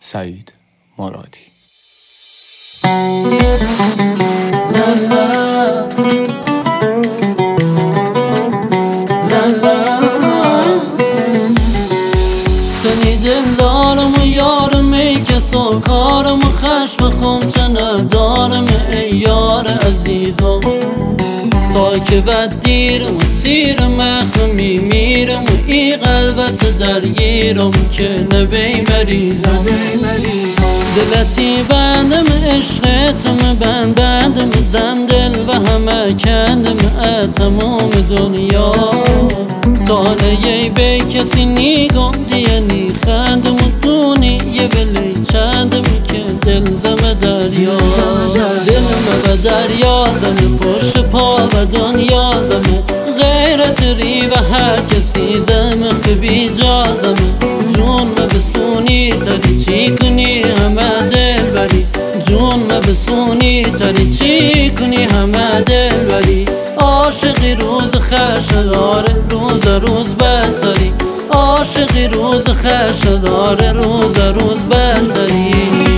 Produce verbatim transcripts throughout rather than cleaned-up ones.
سعید مرادی. تنی دلدارم و یارم ای کس و کارم و خشم خم تنه دارم ای یار عزیزم. تا که بد دیرم و سیر مخم میمیرم و ای قلبت درگیرم که نبی مریضم. دلتی بندم عشقتم بند بندم زن دل و همه کندم ات تمام دنیا. تا نیه بی کسی نیگم دیه نی خندم و دونی یه بلی چندم که دل زم دریا. دلم و دریا زم پشت پا و دنیا زم غیرت ری و هر کسی زم خبی جا زم. جون و بسونی تری چی کنی همه دل بری. جون و بسونی تری چی کنی همه دل بری. عاشقی روز خش داره روز روز بهتری. عاشقی روز خش داره روز روز بهتری.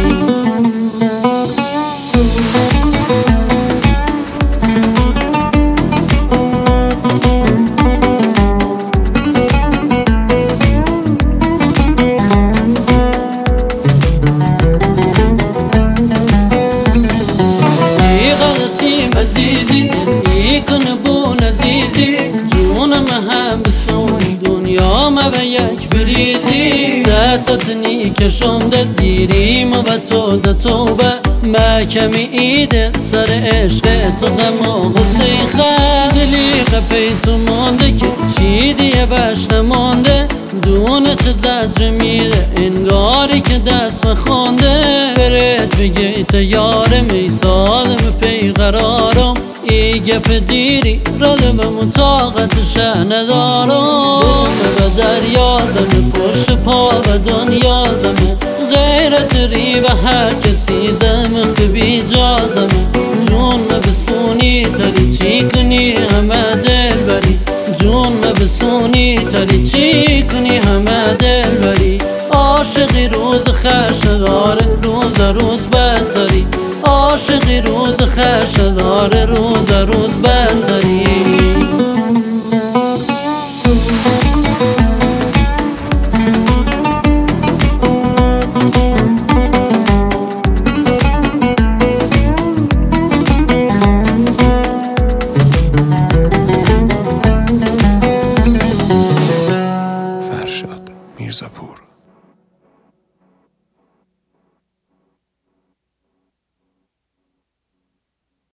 عزیزی ای کن بون عزیزی جونم هم بسونی دنیا ما به یک بریزی. دستت نی کشم ده دیریم و تو ده توبه محکمی ایده سر عشق تو غم و غصه خد. دلی قپی تو مانده که چی دیه بش نمانده. دونه چه زجر میده انگاری که دست مخونده. برد بگی تا یارم ای سالم پی قرارم. ای گپ دیری رالم مطاقتش ندارم. دلم و دریا زم پشت پا و دنیا زم غیرت ری و هر کسی زم خبی جا زم. جون و بسونی تری چی کنی همه دل بری. جون و بسونی تری چی کنی همه دل بری. عاشقی روز خش داره روز روز بهتری. عاشقی روز خش داره روز روز بهتری.